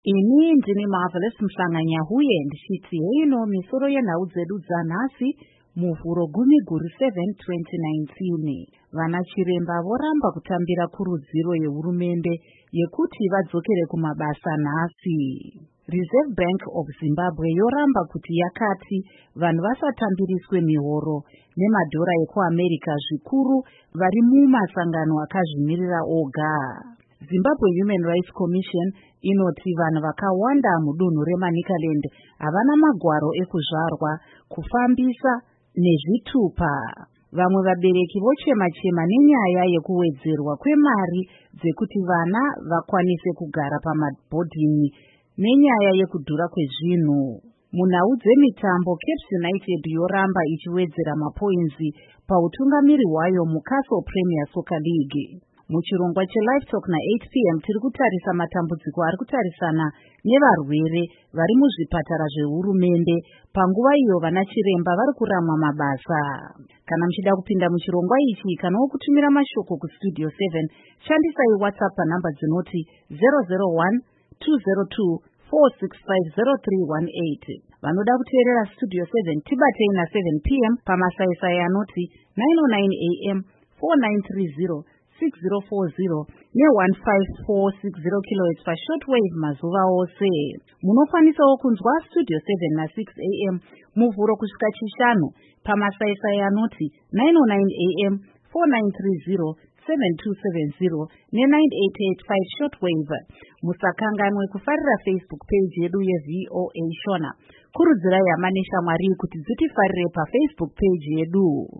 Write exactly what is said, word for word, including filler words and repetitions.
Ini ndini Marvelous Mhlanganyahuye ndichiti heino misoro yenhau dzedu dzanhasi muvhuro gumi guru seven twenty nineteen. Vanachiremba voramba kutambira kurudziro yehurumende yekuti vadzokere kumabasa nhasi. Reserve Bank of Zimbabwe yoramba kuti yakati vanhu vasatambiriswe mihoro nemadhora ekuAmerica zvikuru vari mumasangano akazvimirira oga. Zimbabwe Human Rights Commission inoti vanhu vakawanda mudunhu reManicaland havana magwaro ekuzvarwa, kufambisa nezvitupa. Vamwe vabereki vochema-chema nenyaya yekuwedzerwa kwemari dzekuti vana vakwanise kugara pamabhodhingi nenyaya yekudhura kwezvinhu. Munhau dzemitambo, Cape United yoramba ichiwedzera mapoinzi pautungamiri hwayo muCastle Premier Soccer League. Muchirongwa cheLive Talk na-eight p m tiri kutarisa matambudziko ari kutarisana nevarwere vari muzvipatara zvehurumende panguva iyo vanachiremba vari kuramwa mabasa. Kana muchida kupinda muchirongwa ichi kana wokutumira mashoko kustudio seven, shandisai WhatsApp panhamba dzinoti zero zero one two zero two four six five zero three one eight. Vanoda kuteerera Studio seven tibatei na seven p m pamasaisai anoti nine oh nine a m four nine three zero six zero four zero ne one five four six zero kilohertz pashortwave mazuva ose. Munokwanisawo kunzwa Studio seven na six a m muvhuro kusvika chishanu pamasaisai anoti nine oh nine a m four nine three zero seven two seven zero ne nine eight eight five shortwave. Musakanganwe kufarira Facebook page yedu ye V O A Shona. Kurudzirai hama neshamwari kuti dzitifarire paFacebook page yedu.